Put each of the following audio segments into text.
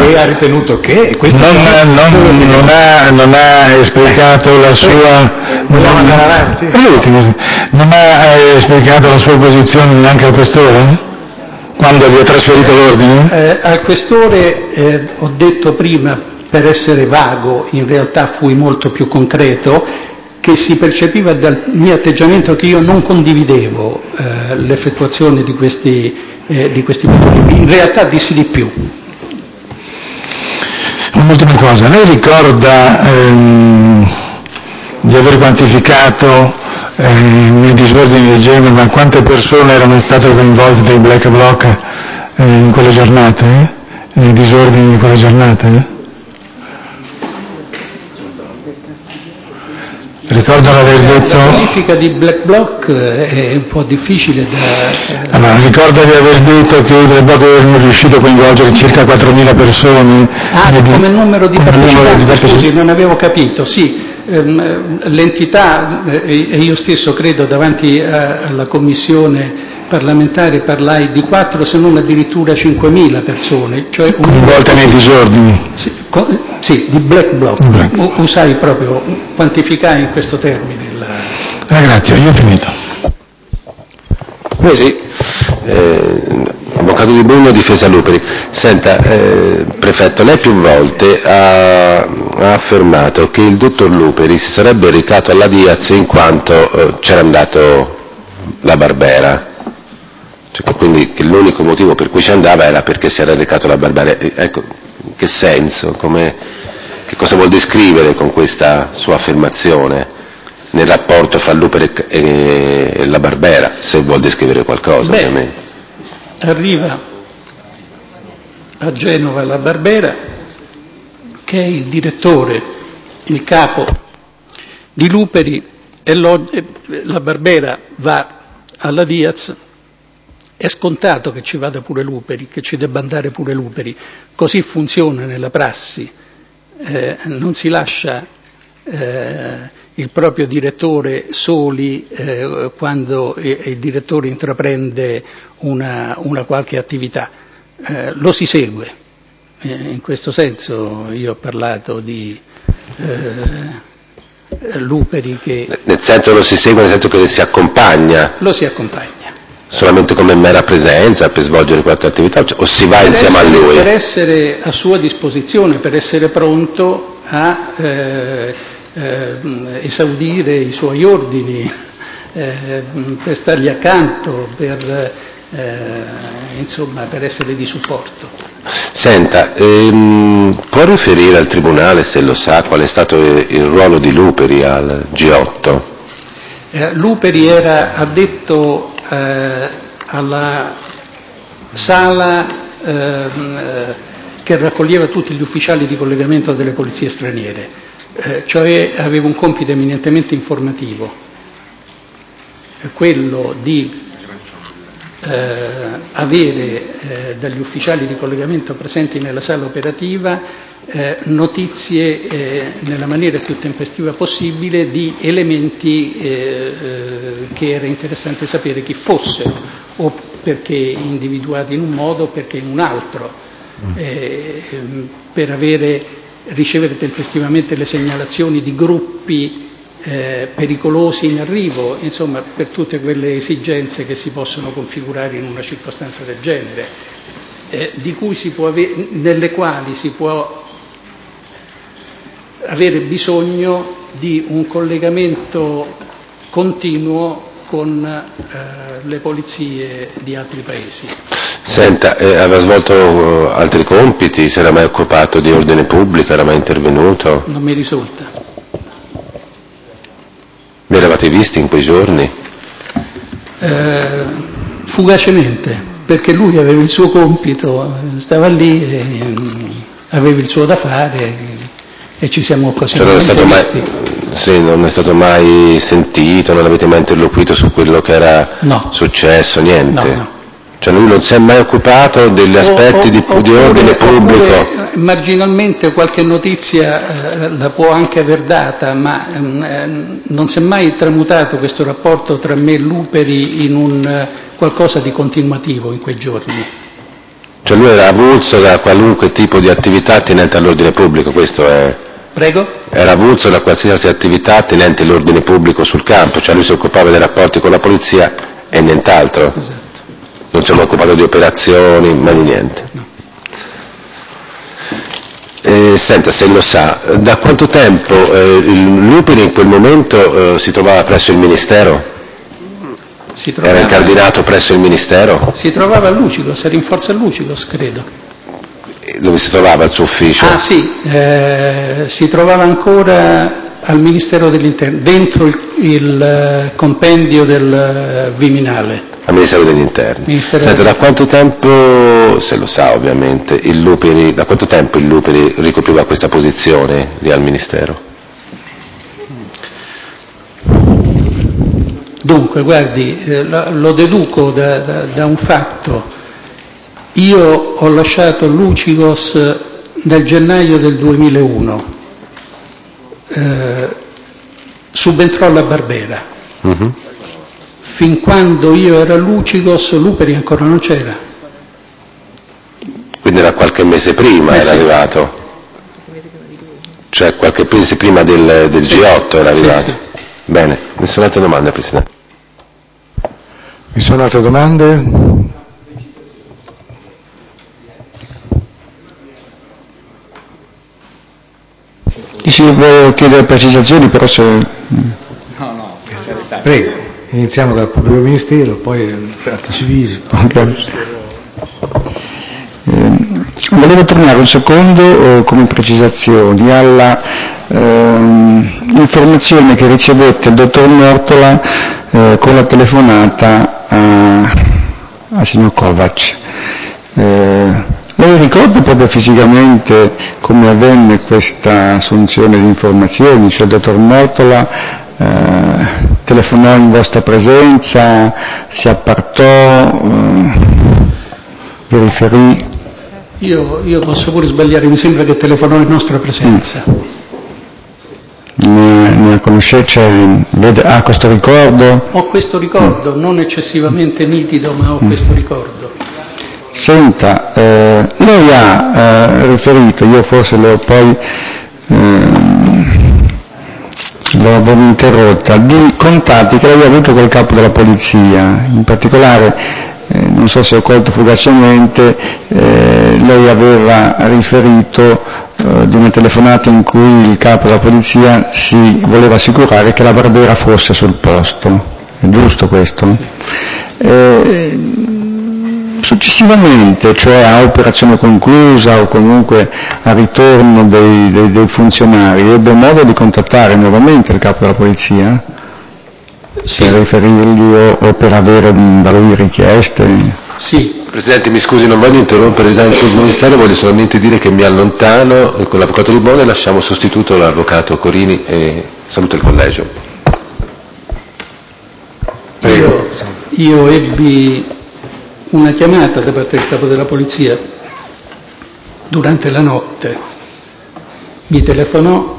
lei ha ritenuto che questo non ha esplicato la sua vogliamo andare avanti? Non ha esplicato la sua posizione neanche al questore? Quando gli ha trasferito l'ordine? Al questore ho detto prima, per essere vago, in realtà fui molto più concreto, che si percepiva dal mio atteggiamento che io non condividevo l'effettuazione di questi controlli. In realtà dissi di più. Un'ultima cosa, lei ricorda di aver quantificato nei disordini di Genova quante persone erano state coinvolte dai black bloc in quelle giornate? Nei disordini di quelle giornate? Ricordo l'aver detto... La qualifica di black bloc è un po' difficile da... Allora, ricordo di aver detto che i black bloc erano riusciti a coinvolgere circa 4.000 persone. Come numero di partecipanti, scusi, non avevo capito, sì. L'entità, e io stesso credo davanti alla commissione parlamentare parlai di 4 se non addirittura 5.000 persone. Cioè coinvolte nei disordini. Sì, di black bloc. Usai proprio, quantificai in questo termine. Grazie, io ho finito. Sì, Avvocato Di Bruno, difesa Luperi. Senta, Prefetto, lei più volte ha affermato che il dottor Luperi si sarebbe recato alla Diaz in quanto c'era andato la Barbera, cioè, quindi che l'unico motivo per cui ci andava era perché si era recato la Barbera. Ecco, in che senso? Che cosa vuol descrivere con questa sua affermazione nel rapporto fra Luperi e la Barbera, se vuol descrivere qualcosa? Ovviamente. Arriva a Genova la Barbera, che è il direttore, il capo di Luperi, e la Barbera va alla Diaz. È scontato che ci vada pure Luperi, che ci debba andare pure Luperi. Così funziona nella prassi. Non si lascia il proprio direttore soli quando il direttore intraprende una qualche attività. Lo si segue. In questo senso io ho parlato di Luperi che... Nel senso lo si segue, nel senso che si accompagna? Lo si accompagna. Solamente come mera presenza, per svolgere qualche attività, o si va insieme a lui? Per essere a sua disposizione, per essere pronto a esaudire i suoi ordini, per stargli accanto, per essere di supporto. Senta, può riferire al Tribunale, se lo sa, qual è stato il ruolo di Luperi al G8? Luperi era addetto alla sala che raccoglieva tutti gli ufficiali di collegamento delle polizie straniere, cioè aveva un compito eminentemente informativo, quello di avere dagli ufficiali di collegamento presenti nella sala operativa notizie nella maniera più tempestiva possibile di elementi che era interessante sapere chi fossero, o perché individuati in un modo o perché in un altro, per ricevere tempestivamente le segnalazioni di gruppi pericolosi in arrivo, insomma, per tutte quelle esigenze che si possono configurare in una circostanza del genere, nelle quali si può avere bisogno di un collegamento continuo con le polizie di altri paesi. Senta, aveva svolto altri compiti? Si era mai occupato di ordine pubblico? Era mai intervenuto? Non mi risulta. Vi eravate visti in quei giorni? Fugacemente, perché lui aveva il suo compito, stava lì, aveva il suo da fare e ci siamo occasionalmente visti. Sì, non è stato mai sentito, non avete mai interloquito su quello che era successo, niente? No. Cioè lui non si è mai occupato degli aspetti di ordine pubblico? Marginalmente qualche notizia la può anche aver data, ma non si è mai tramutato questo rapporto tra me e Luperi in un qualcosa di continuativo in quei giorni. Cioè lui era avulso da qualunque tipo di attività attinente all'ordine pubblico, questo è... Prego? Era avulso da qualsiasi attività attinente all'ordine pubblico sul campo, cioè lui si occupava dei rapporti con la polizia e nient'altro. Esatto. Non si è occupato di operazioni, ma di niente. No. Senta, se lo sa, da quanto tempo il Luperi in quel momento si trovava presso il Ministero? Era incardinato presso il Ministero? Si trovava a Lucigos, era in forza a Lucigos, credo. Dove si trovava il suo ufficio? Ah sì, si trovava ancora al Ministero dell'Interno, dentro il compendio del Viminale. Al Ministero degli Interni. Senta, da quanto tempo, se lo sa ovviamente, da quanto tempo il Luperi ricopriva questa posizione lì al Ministero? Dunque, guardi, lo deduco da un fatto. Io ho lasciato Lucigos nel gennaio del 2001, subentrò la Barbera. Uh-huh. Fin quando io ero a Lucigos, Luperi ancora non c'era. Quindi era qualche mese prima era arrivato? Cioè qualche mese prima del G8 era arrivato? Sì. Bene, nessuna altra domanda, Presidente. Vi sono altre domande? Sì, volevo chiedere precisazioni, però se... Prego, iniziamo dal pubblico ministero, poi il parte civile. Okay. Volevo tornare un secondo come precisazioni alla informazione che ricevette il dottor Mortola con la telefonata a signor Kovac. Lei ricorda proprio fisicamente come avvenne questa assunzione di informazioni? Cioè il dottor Mortola telefonò in vostra presenza, si appartò, vi riferì? Io posso pure sbagliare, mi sembra che telefonò in nostra presenza. Ne conosce, ha questo ricordo? Ho questo ricordo, non eccessivamente nitido, ma ho questo ricordo. Senta, lei ha riferito, io forse l'ho avevo interrotta, di contatti che lei ha avuto col capo della polizia, in particolare, non so se ho colto fugacemente, lei aveva riferito di una telefonata in cui il capo della polizia si voleva assicurare che la Barbera fosse sul posto. È giusto questo? Successivamente, cioè a operazione conclusa o comunque a ritorno dei funzionari, ebbe modo di contattare nuovamente il capo della polizia? Sì. Per riferirgli o per avere da lui richieste? Sì. Presidente, mi scusi, non voglio interrompere il Ministero, voglio solamente dire che mi allontano con l'avvocato Di Bono e lasciamo sostituto l'avvocato Corini e saluto il collegio. Io ebbi una chiamata da parte del capo della polizia durante la notte, mi telefonò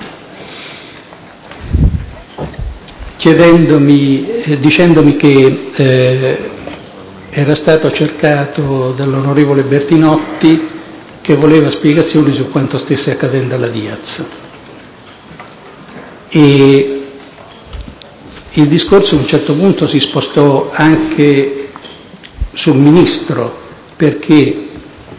dicendomi che era stato cercato dall'onorevole Bertinotti che voleva spiegazioni su quanto stesse accadendo alla Diaz. E il discorso a un certo punto si spostò anche sul ministro, perché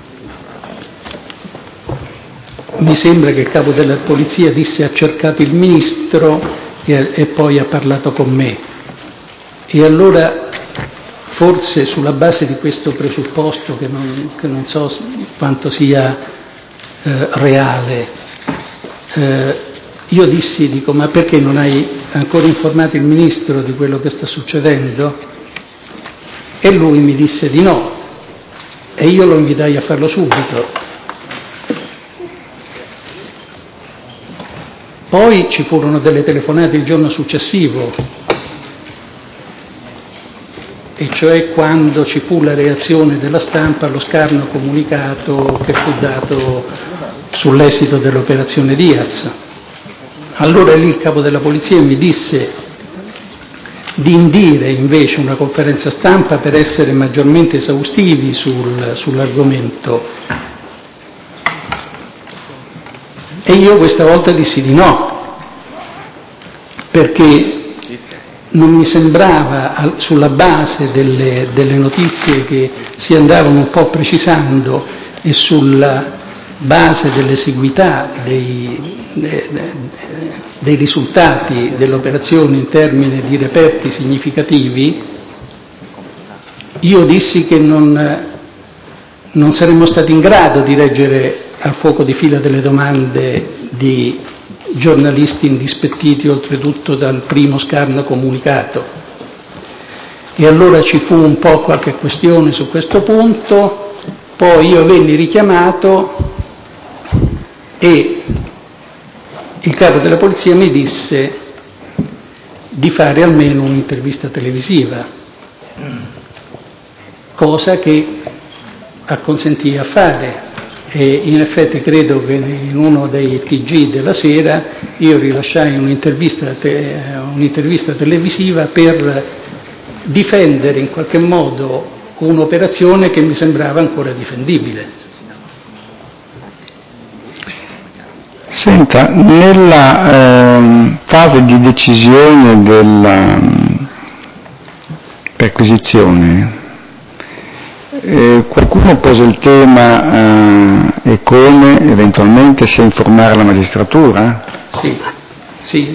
mi sembra che il capo della polizia disse ha cercato il ministro e poi ha parlato con me. E allora forse sulla base di questo presupposto, che non so quanto sia reale, io dico, ma perché non hai ancora informato il ministro di quello che sta succedendo? E lui mi disse di no, e io lo invitai a farlo subito. Poi ci furono delle telefonate il giorno successivo, e cioè quando ci fu la reazione della stampa allo scarno comunicato che fu dato sull'esito dell'operazione Diaz. Allora lì il capo della polizia mi disse di indire invece una conferenza stampa per essere maggiormente esaustivi sull'argomento. E io questa volta dissi di no, perché non mi sembrava, sulla base delle notizie che si andavano un po' precisando e sulla base dell'esiguità dei risultati dell'operazione in termini di reperti significativi, io dissi che non saremmo stati in grado di reggere al fuoco di fila delle domande di giornalisti indispettiti oltretutto dal primo scarno comunicato. E allora ci fu un po' qualche questione su questo punto, poi io venni richiamato e il capo della polizia mi disse di fare almeno un'intervista televisiva, cosa che acconsentì a fare. E in effetti credo che in uno dei TG della sera io rilasciai un'intervista televisiva per difendere in qualche modo un'operazione che mi sembrava ancora difendibile. Senta, nella fase di decisione della perquisizione, qualcuno pose il tema e come eventualmente se informare la magistratura? Sì,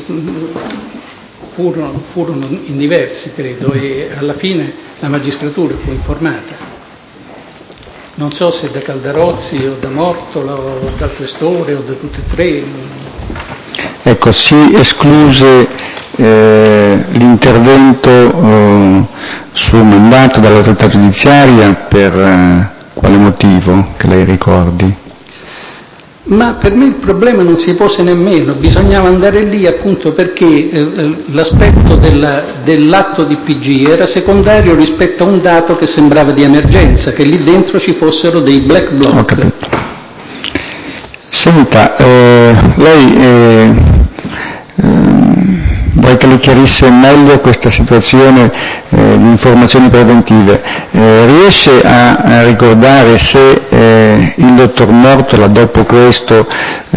furono in diversi credo e alla fine la magistratura fu informata. Non so se da Caldarozzi o da Mortola o dal Questore o da tutti e tre. Ecco, si escluse l'intervento sul mandato dall'autorità giudiziaria per quale motivo che lei ricordi? Ma per me il problema non si pose nemmeno, bisognava andare lì appunto perché l'aspetto dell'atto di PG era secondario rispetto a un dato che sembrava di emergenza, che lì dentro ci fossero dei black bloc. Ho capito. Senta, lei vorrei che le chiarisse meglio questa situazione di informazioni preventive. Riesce a ricordare se il dottor Mortola dopo questo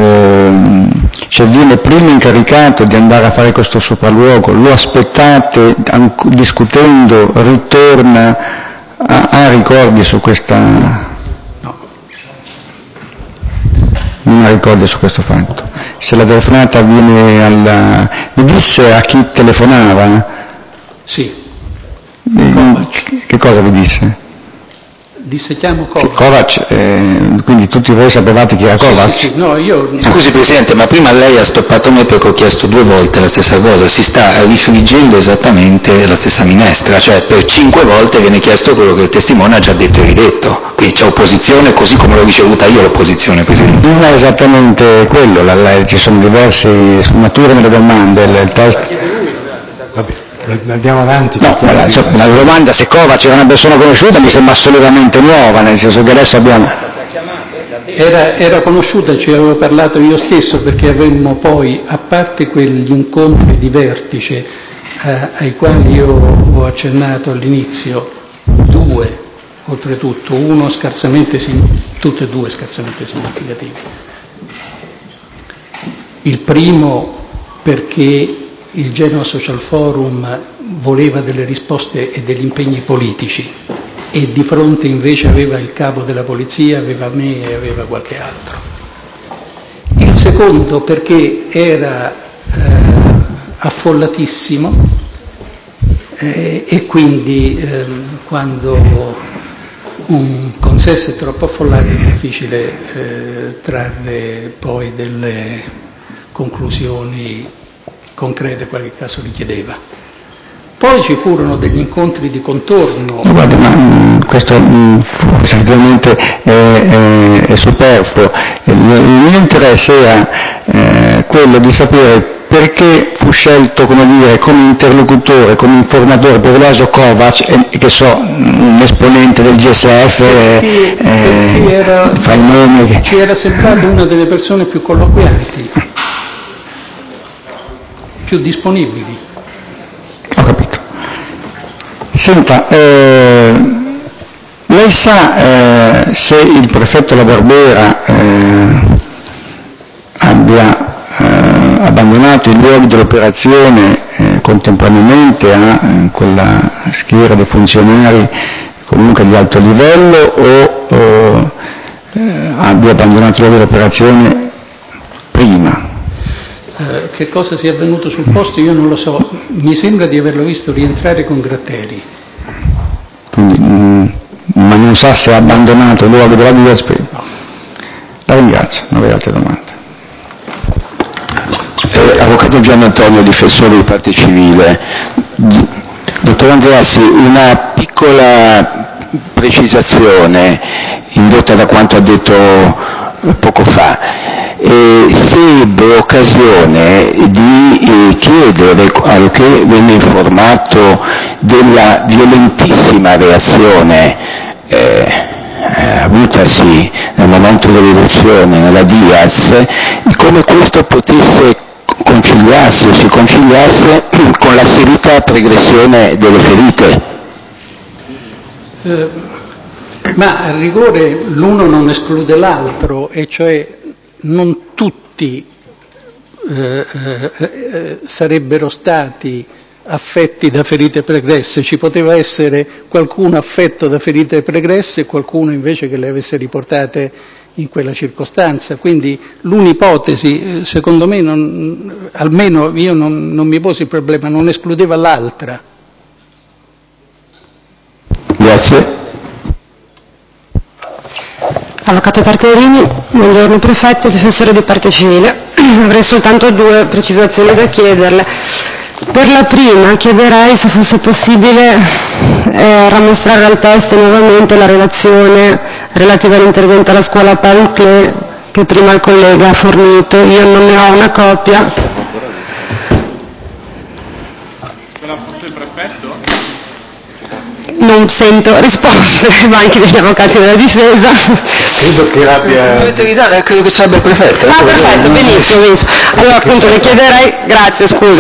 viene prima incaricato di andare a fare questo sopralluogo, lo aspettate discutendo, ritorna, ha ricordi su questa... Non ha ricordi su questo fatto. Se la telefonata avviene mi disse a chi telefonava? Sì. Che cosa vi disse? Disse chiamo Kovac. Kovac, quindi tutti voi sapevate chi era Kovac? Sì. No, io... Scusi Presidente, ma prima lei ha stoppato me perché ho chiesto 2 volte la stessa cosa, si sta rifriggendo esattamente la stessa minestra, cioè per 5 volte viene chiesto quello che il testimone ha già detto e ridetto, quindi c'è opposizione così come l'ho ricevuta io l'opposizione, Presidente. Non è esattamente quello, ci sono diverse sfumature nelle domande, il test... Vabbè, andiamo avanti. No, la domanda se Kovac era una persona conosciuta mi sembra assolutamente nuova, nel senso che adesso abbiamo... Era conosciuta, ci avevo parlato io stesso perché avemmo poi, a parte quegli incontri di vertice ai quali io ho accennato all'inizio, 2 oltretutto, tutte e 2 scarsamente significativi. Il primo perché il Genova Social Forum voleva delle risposte e degli impegni politici e di fronte invece aveva il capo della polizia, aveva me e aveva qualche altro. Il secondo perché era affollatissimo e quindi quando un consesso è troppo affollato è difficile trarre poi delle conclusioni concrete, qualche caso richiedeva. Poi ci furono degli incontri di contorno. Guarda, ma questo effettivamente è superfluo. Il mio interesse era quello di sapere perché fu scelto, come interlocutore, come informatore per l'Aso Kovac, che so, un esponente del GSF, fa il nome. Ci era sembrato una delle persone più colloquianti, più disponibili. Ho capito. Senta, lei sa se il prefetto La Barbera abbia abbandonato i luoghi dell'operazione contemporaneamente a quella schiera di funzionari comunque di alto livello o abbia abbandonato i luoghi dell'operazione prima? Che cosa sia avvenuto sul posto io non lo so, mi sembra di averlo visto rientrare con Gratteri. Quindi, ma non sa se ha abbandonato il luogo della Diaz prima? No. La ringrazio, non avete altre domande. Avvocato Gian Antonio, difensore di parte civile. Dottor Andreassi, una piccola precisazione indotta da quanto ha detto poco fa. Se ebbe occasione di chiedere al che venne informato della violentissima reazione avutasi nel momento dell'eruzione nella Diaz, come questo potesse conciliarsi o si conciliasse con la seguita progressione delle ferite. Ma a rigore l'uno non esclude l'altro, e cioè non tutti sarebbero stati affetti da ferite pregresse, ci poteva essere qualcuno affetto da ferite pregresse e qualcuno invece che le avesse riportate in quella circostanza, quindi l'un'ipotesi, secondo me, almeno io non mi posi il problema, non escludeva l'altra. Grazie. Avvocato Tartarini, buongiorno prefetto, difensore di parte civile. Avrei soltanto due precisazioni da chiederle. Per la prima chiederei se fosse possibile rammostrare al test nuovamente la relazione relativa all'intervento alla scuola Panclé che prima il collega ha fornito. Io non ne ho una copia. Me la fosse il prefetto? Non sento risposte dai banchi degli avvocati della difesa. Credo che l'abbia... Credo che sarebbe il prefetto. Ah, perfetto, benissimo. Allora appunto le chiederei, grazie, scusa.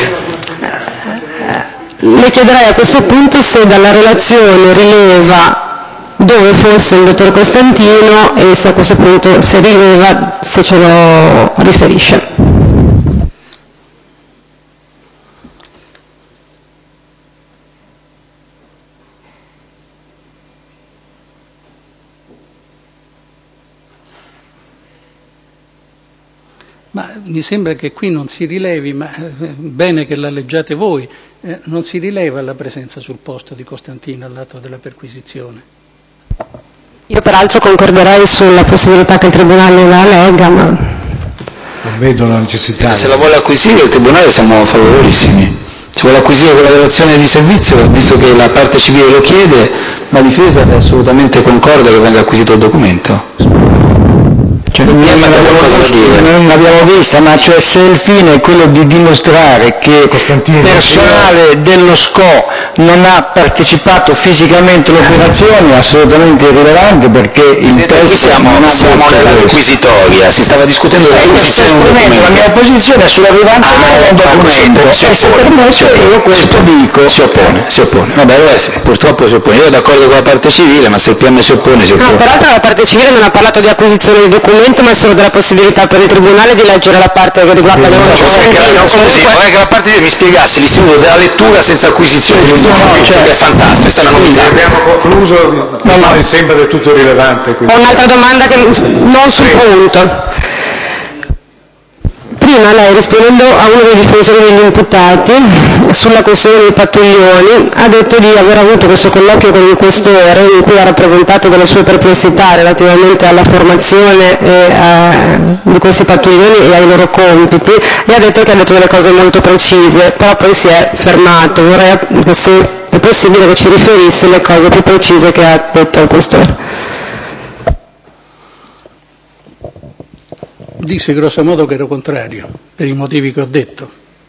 Le chiederei a questo punto se dalla relazione rileva dove fosse il dottor Costantino e se a questo punto se rileva, se ce lo riferisce. Ma mi sembra che qui non si rilevi, ma bene che la leggiate voi, non si rileva la presenza sul posto di Costantino all'atto della perquisizione. Io peraltro concorderei sulla possibilità che il Tribunale la legga, ma... Non vedo la necessità. Se la vuole acquisire il Tribunale siamo favorevolissimi. Se vuole acquisire quella relazione di servizio, visto che la parte civile lo chiede, la difesa è assolutamente concorde che venga acquisito il documento. Non l'abbiamo vista, ma cioè se il fine è quello di dimostrare che personale dello SCO non ha partecipato fisicamente all'operazione è assolutamente irrilevante, perché il testo siamo nella requisitoria, si stava discutendo dell'acquisizione di un documento. La mia posizione è sull'arrivante un documento, e se permesso io questo dico. Si oppone. Vabbè, purtroppo si oppone. Io sono d'accordo con la parte civile, ma se il PM si oppone, si oppone. No, peraltro la parte civile non ha parlato di acquisizione di documento, ma solo della possibilità per il Tribunale di leggere la parte che riguarda Costantino. Scusi, vorrei che la parte civile mi spiegasse l'istituto della lettura senza acquisizione di un documento, che è fantastico, questa è una novità. Abbiamo concluso, mi sembra del tutto rilevante. Ho un'altra domanda che non sul punto. Prima lei, rispondendo a uno dei difensori degli imputati sulla questione dei pattuglioni, ha detto di aver avuto questo colloquio con il questore in cui ha rappresentato delle sue perplessità relativamente alla formazione di questi pattuglioni e ai loro compiti, e ha detto che ha detto delle cose molto precise, però poi si è fermato. Vorrei che se è possibile che ci riferisse le cose più precise che ha detto al questore. Disse grosso modo che ero contrario, per i motivi che ho detto.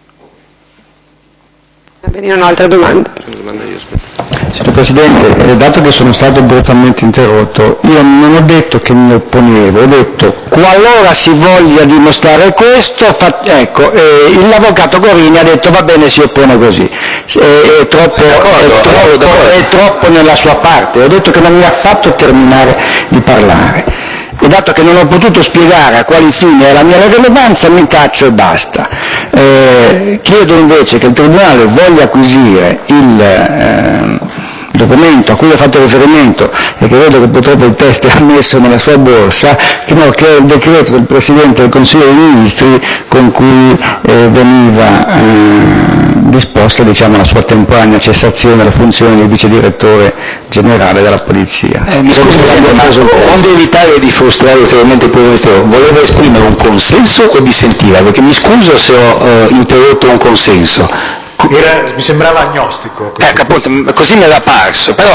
Va bene, non ho altre domande. Signor Presidente, dato che sono stato brutalmente interrotto, io non ho detto che mi opponevo, ho detto qualora si voglia dimostrare questo, l'avvocato Gorini ha detto va bene, si oppone così. è troppo nella sua parte. Ho detto che non mi ha fatto terminare di parlare. E dato che non ho potuto spiegare a quali fini è la mia rilevanza, mi taccio e basta. Chiedo invece che il Tribunale voglia acquisire il documento a cui ho fatto riferimento e che vedo che purtroppo il test è messo nella sua borsa, che è il decreto del Presidente del Consiglio dei Ministri con cui veniva disposta la sua temporanea cessazione dalla funzione di vice direttore generale della Polizia. Mi scusi Presidente, ma onde evitare di frustrare ulteriormente il Primo Ministero, voleva esprimere un consenso o dissentiva? Perché mi scuso se ho interrotto un consenso. Mi sembrava agnostico. Appunto, così mi era parso, però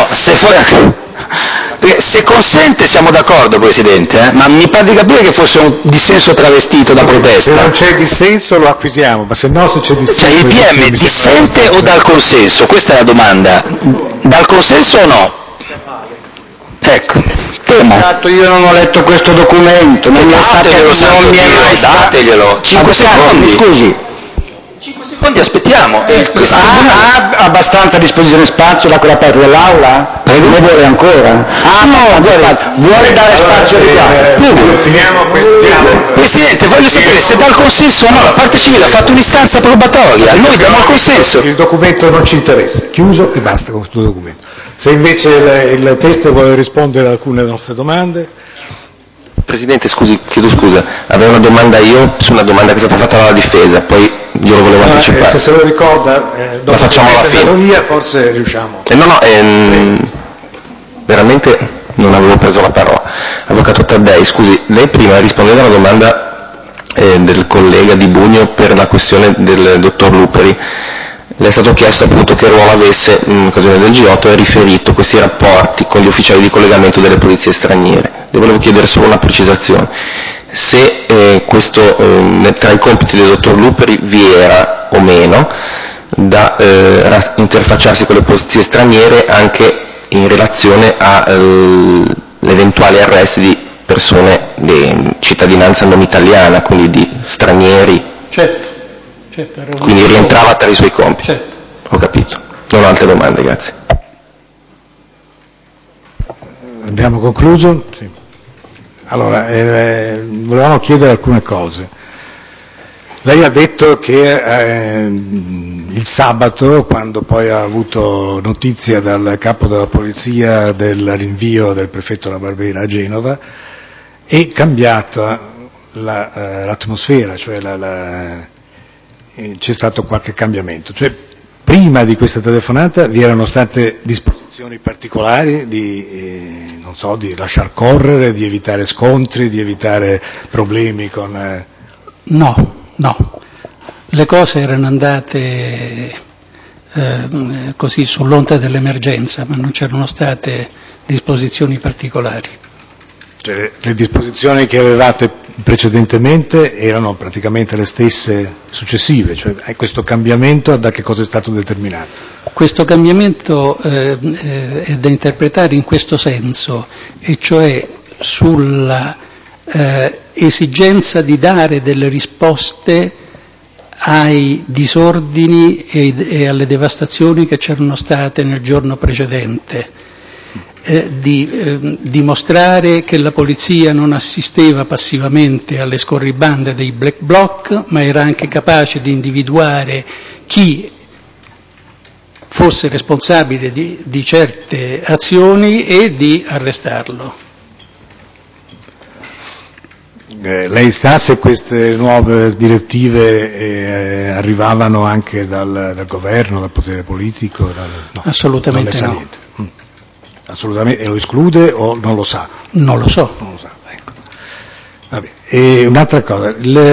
se consente siamo d'accordo Presidente, ma mi pare di capire che fosse un dissenso travestito da protesta. Se non c'è dissenso lo acquisiamo, ma se no se c'è dissenso... Cioè il PM dissente o dal consenso? Questa è la domanda. Dal consenso o no? Ecco. Io non ho letto questo documento, non mi è dateglielo, 5 secondi. Scusi. 5 secondi aspettiamo. Ha abbastanza a disposizione spazio da quella parte dell'Aula? Prego. Ne vuole ancora? Vuole dare spazio di qua? Finiamo questo. Presidente, voglio sapere se dà il consenso o no. La parte civile ha fatto un'istanza probatoria, noi diamo il consenso. Il documento non ci interessa, chiuso e basta con questo documento. Se invece il test vuole rispondere a alcune nostre domande... Presidente, chiedo scusa, avevo una domanda io su una domanda che è stata fatta dalla difesa, poi io lo volevo anticipare. Se lo ricorda, dopo la facciamo alla fine. Via, forse riusciamo. Veramente non avevo preso la parola. Avvocato Taddei, scusi, lei prima rispondendo alla domanda del collega Di Bugno per la questione del dottor Luperi, le è stato chiesto appunto che ruolo avesse in occasione del G8 e ha riferito questi rapporti con gli ufficiali di collegamento delle polizie straniere. Le volevo chiedere solo una precisazione. Se questo tra i compiti del dottor Luperi vi era o meno da interfacciarsi con le polizie straniere anche in relazione agli eventuali arresti di persone di cittadinanza non italiana, quindi di stranieri. Certo. Quindi rientrava tra i suoi compiti. Certo. Ho capito. Non ho altre domande, grazie. Abbiamo concluso? Sì. Allora, volevamo chiedere alcune cose. Lei ha detto che il sabato, quando poi ha avuto notizia dal capo della polizia del rinvio del prefetto La Barbera a Genova, è cambiata l'atmosfera, cioè c'è stato qualche cambiamento. Cioè, prima di questa telefonata vi erano state disposizioni particolari di lasciar correre, di evitare scontri, di evitare problemi con... No. Le cose erano andate così sull'onda dell'emergenza, ma non c'erano state disposizioni particolari. Cioè, le disposizioni che avevate precedentemente erano praticamente le stesse successive, cioè questo cambiamento da che cosa è stato determinato? Questo cambiamento è da interpretare in questo senso, e cioè sulla esigenza di dare delle risposte ai disordini e alle devastazioni che c'erano state nel giorno precedente, di dimostrare che la polizia non assisteva passivamente alle scorribande dei black bloc, ma era anche capace di individuare chi fosse responsabile di certe azioni e di arrestarlo. Lei sa se queste nuove direttive arrivavano anche dal governo, dal potere politico? No, assolutamente non ne sa no. niente. Assolutamente, e lo esclude o non lo sa? Non lo so. Non lo sa, ecco. Vabbè. E un'altra cosa,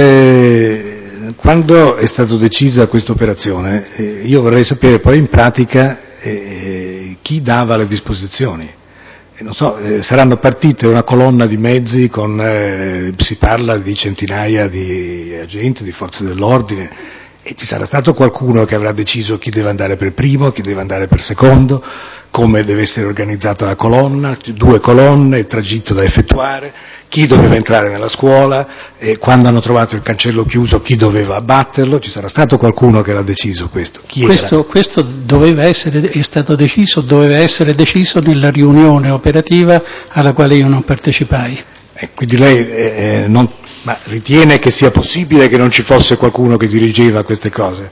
quando è stata decisa questa operazione, io vorrei sapere poi in pratica chi dava le disposizioni. Non so, saranno partite una colonna di mezzi si parla di centinaia di agenti, di forze dell'ordine, e ci sarà stato qualcuno che avrà deciso chi deve andare per primo, chi deve andare per secondo, come deve essere organizzata la colonna, 2 colonne, il tragitto da effettuare, chi doveva entrare nella scuola, quando hanno trovato il cancello chiuso chi doveva abbatterlo, ci sarà stato qualcuno che l'ha deciso questo. Questo doveva essere deciso nella riunione operativa alla quale io non partecipai. Quindi lei ma ritiene che sia possibile che non ci fosse qualcuno che dirigeva queste cose?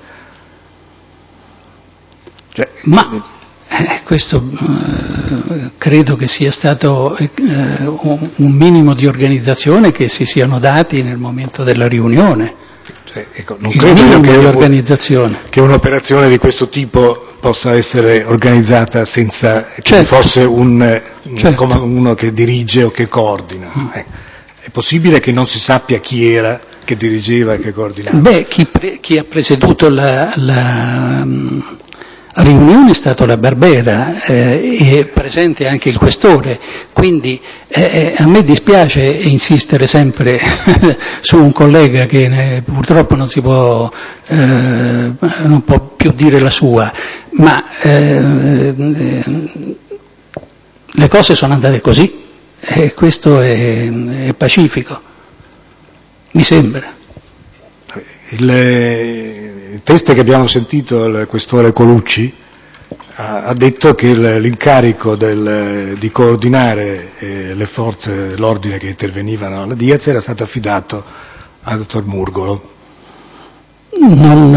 Questo credo che sia stato un minimo di organizzazione che si siano dati nel momento della riunione. Non credo di organizzazione. Che un'operazione di questo tipo possa essere organizzata senza che ci fosse uno che dirige o che coordina. È possibile che non si sappia chi era che dirigeva e che coordinava? Chi ha presieduto la riunione è stato la Barbera, e presente anche il questore, quindi a me dispiace insistere sempre su un collega che purtroppo non può più dire la sua, ma le cose sono andate così e questo è pacifico, mi sembra. Il test che abbiamo sentito, il questore Colucci, ha detto che l'incarico di coordinare le forze dell'ordine che intervenivano alla Diaz era stato affidato al dottor Murgolo. Non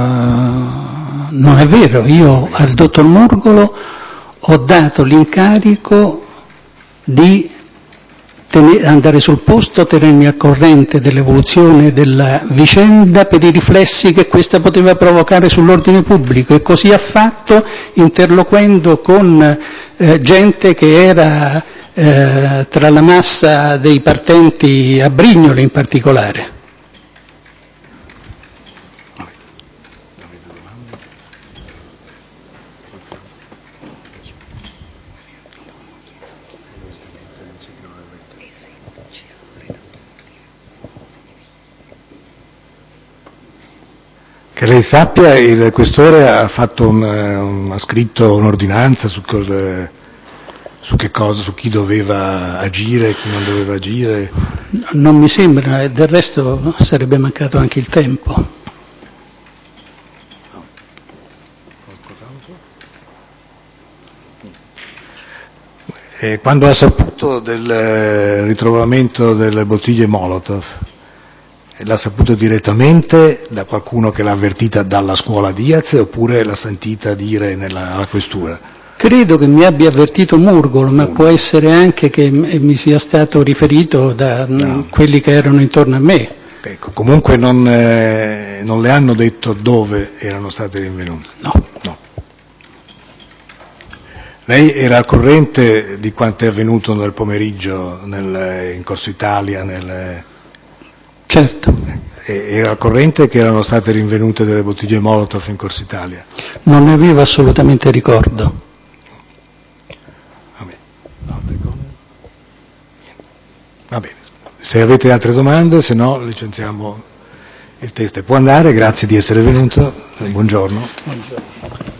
è vero, io al dottor Murgolo ho dato l'incarico di andare sul posto, tenermi al corrente dell'evoluzione della vicenda per i riflessi che questa poteva provocare sull'ordine pubblico, e così ha fatto, interloquendo con gente che era tra la massa dei partenti a Brignole in particolare. Che lei sappia, il questore ha scritto un'ordinanza su che cosa, su chi doveva agire e chi non doveva agire? Non mi sembra, e del resto sarebbe mancato anche il tempo. Quando ha saputo del ritrovamento delle bottiglie Molotov, l'ha saputo direttamente da qualcuno che l'ha avvertita dalla scuola Diaz, oppure l'ha sentita dire alla questura? Credo che mi abbia avvertito Murgolo, ma può essere anche che mi sia stato riferito da quelli che erano intorno a me. Ecco, comunque non le hanno detto dove erano state rinvenute? No. Lei era al corrente di quanto è avvenuto nel pomeriggio in Corso Italia? Certo. Era al corrente che erano state rinvenute delle bottiglie Molotov in Corso Italia? Non ne avevo assolutamente ricordo. Va bene. Se avete altre domande, se no licenziamo il test. Può andare, grazie di essere venuto. Buongiorno.